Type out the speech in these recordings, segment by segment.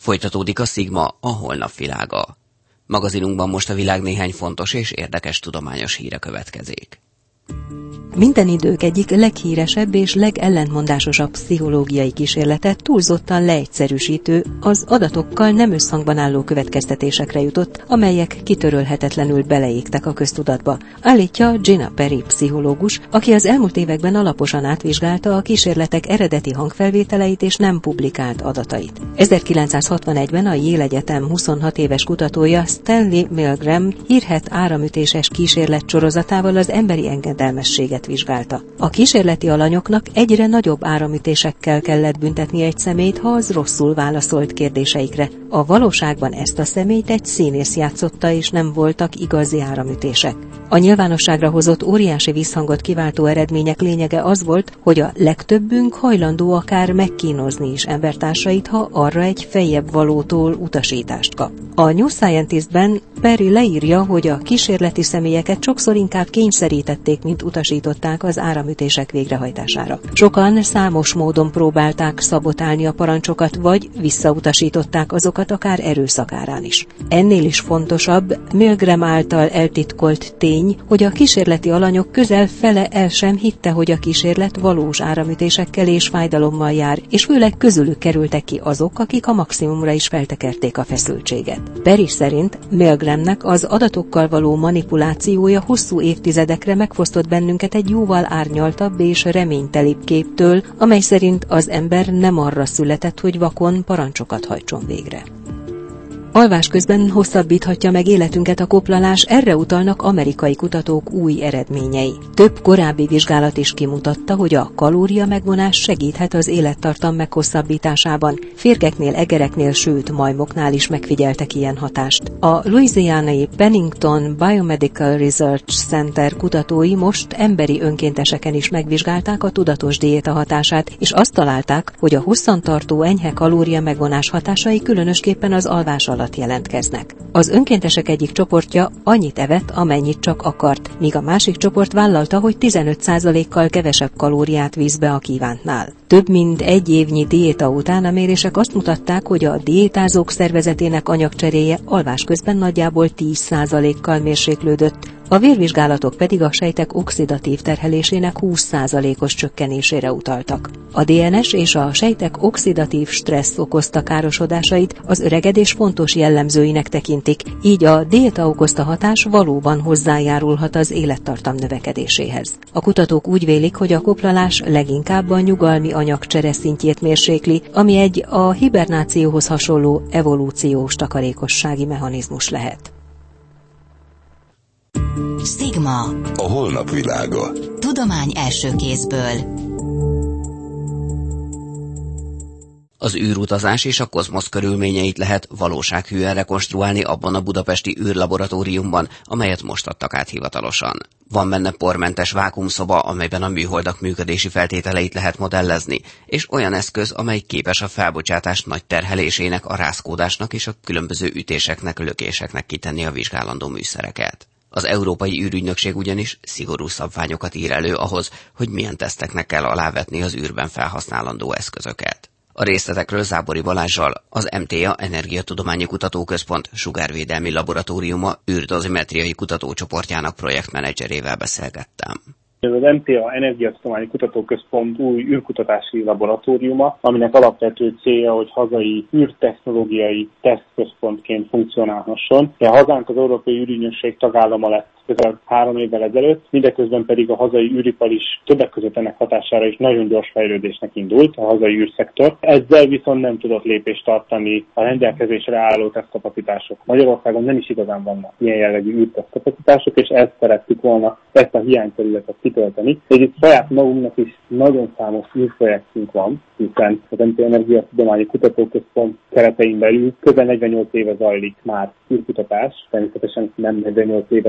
Folytatódik a Szigma, a holnap világa. Magazinunkban most a világ néhány fontos és érdekes tudományos híre következik. Minden idők egyik leghíresebb és legellentmondásosabb pszichológiai kísérlete túlzottan leegyszerűsítő, az adatokkal nem összhangban álló következtetésekre jutott, amelyek kitörölhetetlenül beleégtek a köztudatba, állítja Gina Perry pszichológus, aki az elmúlt években alaposan átvizsgálta a kísérletek eredeti hangfelvételeit és nem publikált adatait. 1961-ben a Yale Egyetem 26 éves kutatója Stanley Milgram hírhedt áramütéses kísérlet sorozatával az emberi engedelmességet vizsgálta. A kísérleti alanyoknak egyre nagyobb áramütésekkel kellett büntetni egy személyt, ha az rosszul válaszolt kérdéseikre. A valóságban ezt a személyt egy színész játszotta, és nem voltak igazi áramütések. A nyilvánosságra hozott óriási visszhangot kiváltó eredmények lényege az volt, hogy a legtöbbünk hajlandó akár megkínozni is embertársait, ha arra egy feljebb valótól utasítást kap. A New Scientist-ben Perry leírja, hogy a kísérleti személyeket sokszor inkább kényszerítették, mint utasították az áramütések végrehajtására. Sokan számos módon próbálták szabotálni a parancsokat, vagy visszautasították azokat akár erőszak árán is. Ennél is fontosabb, Milgram által eltitkolt tény, hogy a kísérleti alanyok közel fele el sem hitte, hogy a kísérlet valós áramütésekkel és fájdalommal jár, és főleg közülük kerültek ki azok, akik a maximumra is feltekerték a feszültséget. Perry szerint Milgramnek az adatokkal való manipulációja hosszú évtizedekre megfosztott bennünket egy jóval árnyaltabb és reménytelibb képtől, amely szerint az ember nem arra született, hogy vakon parancsokat hajtson végre. Alvás közben hosszabbíthatja meg életünket a koplalás, erre utalnak amerikai kutatók új eredményei. Több korábbi vizsgálat is kimutatta, hogy a kalória megvonás segíthet az élettartam meghosszabbításában. Férgeknél, egereknél, sőt majmoknál is megfigyeltek ilyen hatást. A louisianai Pennington Biomedical Research Center kutatói most emberi önkénteseken is megvizsgálták a tudatos diéta hatását, és azt találták, hogy a hosszantartó enyhe kalória megvonás hatásai különösképpen az alvás alatt jelentkeznek. Az önkéntesek egyik csoportja annyit evett, amennyit csak akart, míg a másik csoport vállalta, hogy 15%-kal kevesebb kalóriát visz be a kívántnál. Több mint egy évnyi diéta után a mérések azt mutatták, hogy a diétázók szervezetének anyagcseréje alvás közben nagyjából 10%-kal mérséklődött, a vérvizsgálatok pedig a sejtek oxidatív terhelésének 20%-os csökkenésére utaltak. A DNS és a sejtek oxidatív stressz okozta károsodásait az öregedés fontos jellemzőinek tekintik, így a diéta okozta hatás valóban hozzájárulhat az élettartam növekedéséhez. A kutatók úgy vélik, hogy a koplalás leginkább a nyugalmi anyagcsere szintjét mérsékli, ami egy a hibernációhoz hasonló evolúciós takarékossági mechanizmus lehet. Szigma. A holnap világa. Tudomány első kézből. Az űrutazás és a kozmosz körülményeit lehet valósághűen rekonstruálni abban a budapesti űrlaboratóriumban, amelyet most adtak át hivatalosan. Van benne pormentes vákuumszoba, amelyben a műholdak működési feltételeit lehet modellezni, és olyan eszköz, amely képes a felbocsátás nagy terhelésének, a rázkódásnak és a különböző ütéseknek, lökéseknek kitenni a vizsgálandó műszereket. Az Európai űrügynökség ugyanis szigorú szabványokat ír elő ahhoz, hogy milyen teszteknek kell alávetni az űrben felhasználandó eszközöket. A részletekről Zábori Balázssal, az MTA Energiatudományi Kutatóközpont Sugárvédelmi Laboratóriuma űrdozimetriai kutatócsoportjának projektmenedzserével beszélgettem. Ez az MTA Energiatudományi Kutatóközpont új űrkutatási laboratóriuma, aminek alapvető célja, hogy hazai űrtechnológiai tesztközpontként funkcionálhasson. A hazánk az Európai űrügynökség tagállama lett közel 3 évvel ezelőtt, mindeközben pedig a hazai űripar is többek között ennek hatására is nagyon gyors fejlődésnek indult, a hazai űrszektor. Ezzel viszont nem tudott lépést tartani a rendelkezésre álló tesztkapacitások. Magyarországon nem is igazán vannak ilyen jellegű űrtesztkapacitások, és ezt szerettük volna, ezt a hiányterületet kitölteni. És itt saját magunknak is nagyon számos űrprojektünk van, hiszen az MTA Energiatudományi Kutatóközpont keretein belül közel 48 éve zajlik már űrkutatás, természetesen nem 48 éve hívják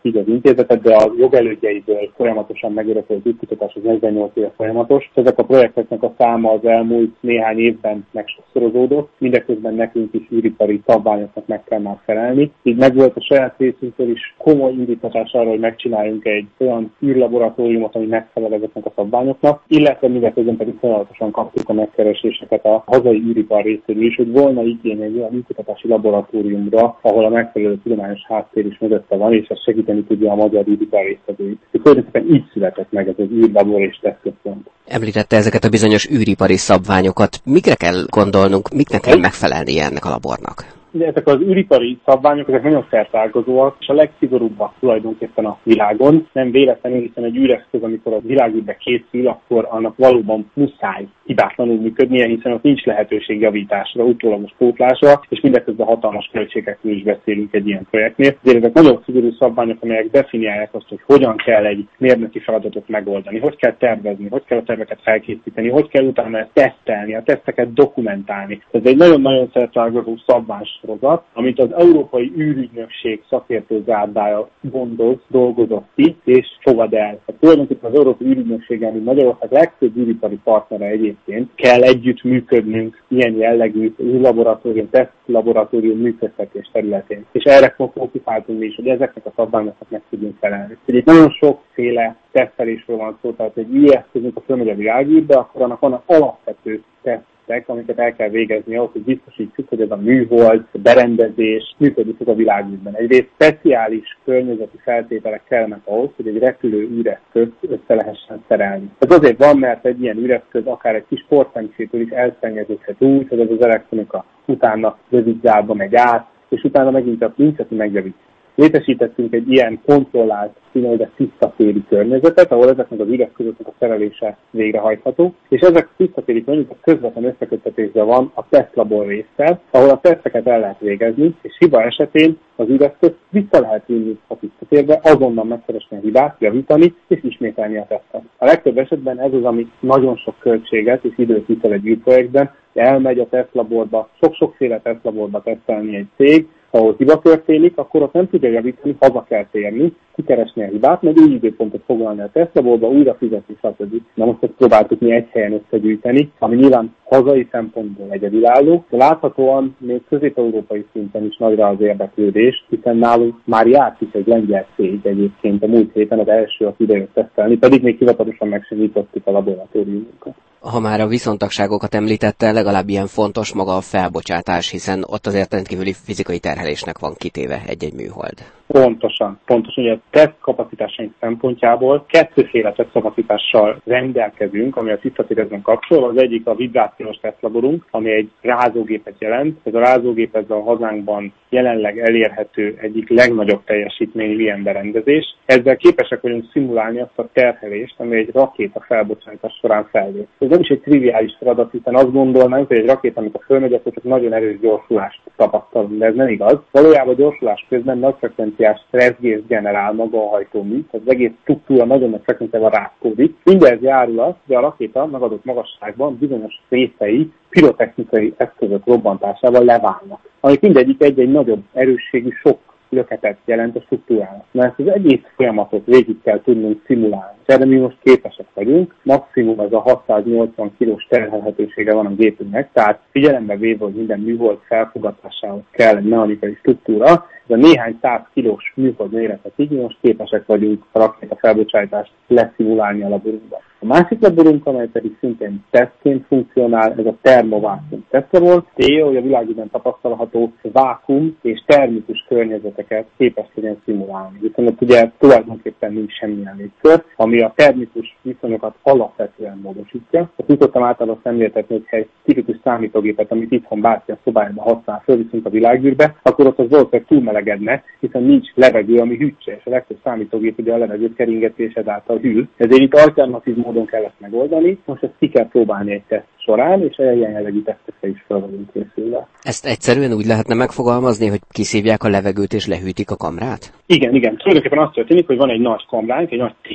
így az intézetet, de a jogelődjeiből folyamatosan megörökölt űrkutatás az 48 éve folyamatos. Ezek a projekteknek a száma az elmúlt néhány évben megsokszorozódott, mindeközben nekünk is űripari szabványoknak meg kell már felelni. Így megvolt a saját részünkről is komoly indítatás arra, hogy megcsináljunk egy olyan űrlaboratóriumot, ami megfelel ezeknek a szabványoknak, illetve mindeközben pedig folyamatosan kaptuk a megkereséseket a hazai űripar részéről is, hogy volna igény egy olyan űrkutatási laboratóriumra, ahol a megfelelő tudományos háttér is mögötte van, és ez segíteni tudja a magyar űripar résztvevőit. Tulajdonképpen így született meg ez az űrlabor és tesztközpont. Említette ezeket a bizonyos űripari szabványokat. Mikre kell gondolnunk, miknek kell megfelelnie ennek a labornak? De ezek az űripari szabványok, ezek nagyon szertágazóak, és a legszigorúbbak tulajdonképpen a világon. Nem véletlenül, hiszen egy űreszköz, amikor a világűrbe készül, akkor annak valóban muszáj hibátlanul működnie, hiszen ott nincs lehetőség javításra, utólagos pótlásra, és mindeközben hatalmas költségekről is beszélünk egy ilyen projektnél. De ezek nagyon szigorú szabványok, amelyek definiálják azt, hogy hogyan kell egy mérnöki feladatot megoldani, hogy kell tervezni, hogy kell a terveket felkészíteni, hogy kell utána ezt tesztelni, a teszteket dokumentálni. Ez egy nagyon-nagyon szertágazó szabványsorozat, amit az Európai űrügynökség szakértő zárdája dolgozott ki, és fogad el. Tulajdonképpen az Európai űrügynökséggel, mint Magyarország legfőbb űripari partnere egyébként kell együtt működnünk ilyen jellegű űrlaboratórium, tesztlaboratórium működtetés területén. És erre fókuszáltunk mi is, hogy ezeknek a szabványoknak meg tudjunk felelni. Itt nagyon sokféle tesztelésről van szó, tehát egy ilyen eszközünk a fölmegy a világűrbe, akkor annak vannak alapvető tesztek, amiket el kell végezni ahhoz, hogy biztosítsuk, hogy ez a műhold, a berendezés működik a világűrben. Egyrészt speciális környezeti feltételek kellene ahhoz, hogy egy repülő űreszközt össze lehessen szerelni. Ez azért van, mert egy ilyen űreszköz akár egy kis porszemcsétől is elszennyeződhet úgy, hogy ez az elektronika utána rövid zárba megy át, és utána megint a pinceti megjavít. Létesítettünk egy ilyen kontrollált, színűleg tiszta téri környezetet, ahol ezeknek az űreszközöknek a szerelése végrehajtható, és ezek a tiszta téri környezet közvetlen összeköttetésben van a tesztlabor résszel, ahol a teszteket el lehet végezni, és hiba esetén az űreszközt vissza lehet vinni a tiszta térbe, azonnal megkeresni a hibát, javítani és ismételni a tesztet. A legtöbb esetben ez az, ami nagyon sok költséget és időt viszel egy űrprojektben, elmegy a tesztlaborba, sok-sokféle tesztlaborba tesztelni egy cég, ahol hiba történik, akkor ott nem tudja javítani, haza kell térni, kikeresni a hibát, meg új időpontot foglalni a tesztlaborba, újra fizetni, stb. Na most ezt próbáltuk mi egy helyen összegyűjteni, ami nyilván hazai szempontból egyedülálló, de láthatóan még közép-európai szinten is nagyra az érdeklődés, hiszen nálunk már járt is egy lengyel cég egyébként a múlt héten az első, aki idejött tesztelni, pedig még hivatalosan meg sem nyitottuk a laboratóriumunkat. Ha már a viszontagságokat említette, legalább ilyen fontos maga a felbocsátás, hiszen ott azért rendkívüli fizikai terhelésnek van kitéve egy-egy műhold. Pontosan. Ugye a tesztkapacitásaink szempontjából kettőféle tesztkapacitással rendelkezünk, ami a tisztatérezben kapcsol. Az egyik a vibrációs tesztlaborunk, ami egy rázógépet jelent. Ez a rázógép ez a hazánkban jelenleg elérhető egyik legnagyobb teljesítményű ilyen berendezés. Ezzel képesek vagyunk szimulálni azt a terhelést, ami egy rakéta felbocsátás során felvét. Ez nem is egy triviális feladat, hiszen azt gondolnánk, hogy egy rakéta, amikor fölmegy, akkor csak nagyon erős gyorsulást tapasztalunk, de ez nem igaz. Valójában a gyorsulás közben nagy frekvenciás stresszgést generál maga a hajtómű, az egész struktúra nagyon nagy frekvenciával rázkódik. Mindez járul az, hogy a rakéta megadott magasságban bizonyos részei pirotechnikai eszközök robbantásával leválnak, amik mindegyik egy-egy nagyobb erősségű sok löketet jelent a struktúrának. Na ezt az egész folyamatot végig kell tudnunk szimulálni. Erre mi most képesek vagyunk, maximum ez a 680 kilós terhelhetősége van a gépünknek, tehát figyelembe véve, hogy minden műhold felfogatásához kell egy mechanikai struktúra, de néhány 100 kilós műhold méretet így most képesek vagyunk a rakéta felbocsátást leszimulálni a laborunkban. A másik laborunk, amely pedig szintén tesztként funkcionál, ez a termovákum tesztlabor. Célja, hogy a világűrben tapasztalható vákum és termikus környezeteket képes legyen szimulálni. Viszont ugye tulajdonképpen nincs semmilyen légkör, ami a termikus viszonyokat alapvetően módosítja. Azt tudottam általában szemléltetni, hogyha egy tipikus számítógépet, amit itthon bárki a szobájában használ, fölviszünk a világűrbe, akkor ott az valószínűleg túlmelegedne, hiszen nincs levegő, ami hűtse, és a legtöbb számítógép ugye a levegő keringetésed által hűl. Ezért itt alternatív módon kell ezt megoldani, most ezt ki kell próbálni egy teszt során, és ilyen jellegű tesztekre is fel vagyunk készülve. Ezt egyszerűen úgy lehetne megfogalmazni, hogy kiszívják a levegőt és lehűtik a kamrát? Igen. Tulajdonképpen azt történik, hogy van egy nagy kamránk, egy nagy tér,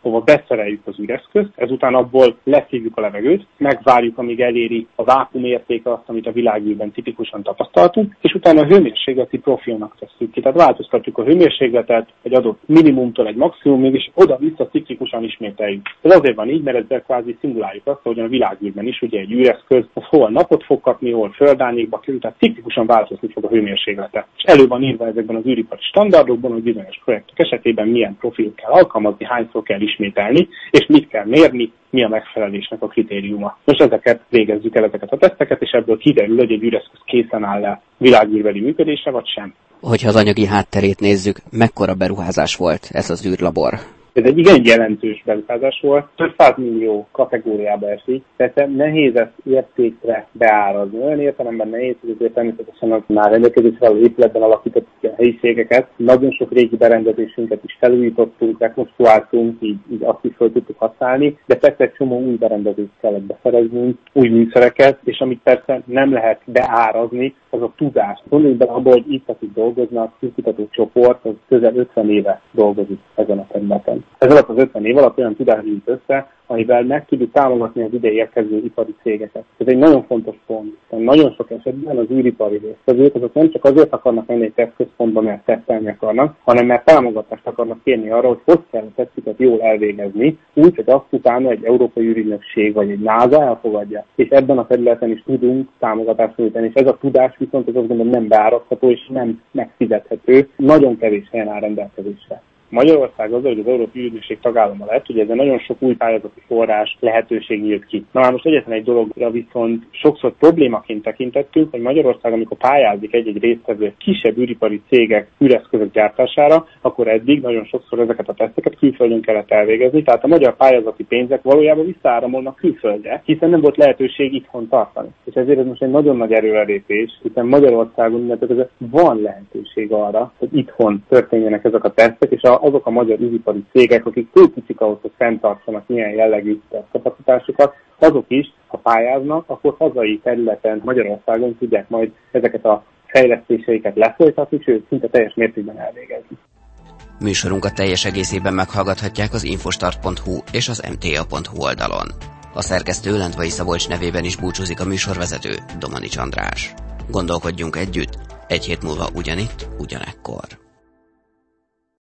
ahova beszereljük az üreszközt, ezután abból leszívjuk a levegőt, megvárjuk, amíg eléri a vákuum értéke azt, amit a világűrben tipikusan tapasztaltunk, és utána a hőmérsékleti profilnak tesszük ki. Tehát változtatjuk a hőmérsékletet egy adott minimumtól egy maximumig, és oda-vissza ciklikusan ismételjük. Ez azért van így, mert ezzel kvázi szimuláljuk azt, hogy a világűrben is ugye egy üreszköz, az hol napot fog kapni, hol földárnyékba kerül, tehát ciklikusan változni fog a hőmérséklete. És elő van írva ezekben az űripari standardokban, hogy bizonyos projektek esetében milyen profilt kell alkalmazni, hányszor kell ismételni, és mit kell mérni, mi a megfelelésnek a kritériuma. Most ezeket végezzük el, ezeket a teszteket, és ebből kiderül, hogy egy üreszköz készen áll-e világűrbeli működésre, vagy sem. Hogyha az anyagi hátterét nézzük, mekkora beruházás volt ez az űrlabor? Ez egy igen jelentős beruházás volt, több 100 millió kategóriába esik, tehát nehéz ezt értékre beárazni. Olyan értelemben nehéz, hogy azért természetesen az már rendelkezésre álló épületben alakítottuk a helyiségeket. Nagyon sok régi berendezésünket is felújítottunk, rekonstruáltunk, így azt is fel tudtuk használni, de persze egy csomó új berendezést kellett beszereznünk, új műszereket, és amit persze nem lehet beárazni, az a tudás. Gondoljunk bele abba, hogy itt, akik dolgoznak, kutató csoport, az közel 50 éve dolgozik ezen a területen. Ez alatt az 50 év alatt olyan tudás gyűjt össze, amivel meg tudjuk támogatni az ide érkező ipari cégeket. Ez egy nagyon fontos pont. Nagyon sok esetben az űripari résztvevők azok nem csak azért akarnak menni egy tesztközpontba, mert tesztelni akarnak, hanem mert támogatást akarnak kérni arra, hogy kell a tesztüket jól elvégezni, úgy, hogy azt utána egy európai űrügynökség vagy egy NASA elfogadja. És ebben a területen is tudunk támogatást nyújtani. És ez a tudás viszont az azt gondolom nem beárazható és nem megfizethető, nagyon kevés helyen áll rendelkezésre. Magyarország az, hogy az Európai Ügynökség tagállama lett, ugye ezzel nagyon sok új pályázati forrás lehetőség nyílt ki. Na már most egyetlen egy dologra viszont sokszor problémaként tekintettünk, hogy Magyarország, amikor pályázik egy-egy résztvevő kisebb űripari cégek üreszközök gyártására, akkor eddig nagyon sokszor ezeket a teszteket külföldön kellett elvégezni, tehát a magyar pályázati pénzek valójában visszaáramolnak külföldre, hiszen nem volt lehetőség itthon tartani. És ezért ez most egy nagyon nagy erőrelépés, hiszen Magyarországon van lehetőség arra, hogy itthon történjenek ezek a tesztek, és azok a magyar űripari cégek, akik túl kicsik ahhoz, hogy fenntartsanak milyen jellegű kapacitásokat, azok is, ha pályáznak, akkor hazai területen Magyarországon tudják majd ezeket a fejlesztéseiket lefolytatni, sőt, szinte teljes mértékben elvégezni. Műsorunkat teljes egészében meghallgathatják az infostart.hu és az mta.hu oldalon. A szerkesztő Lendvai Szabolcs nevében is búcsúzik a műsorvezető, Domanics András. Gondolkodjunk együtt, egy hét múlva ugyanitt, ugyanekkor.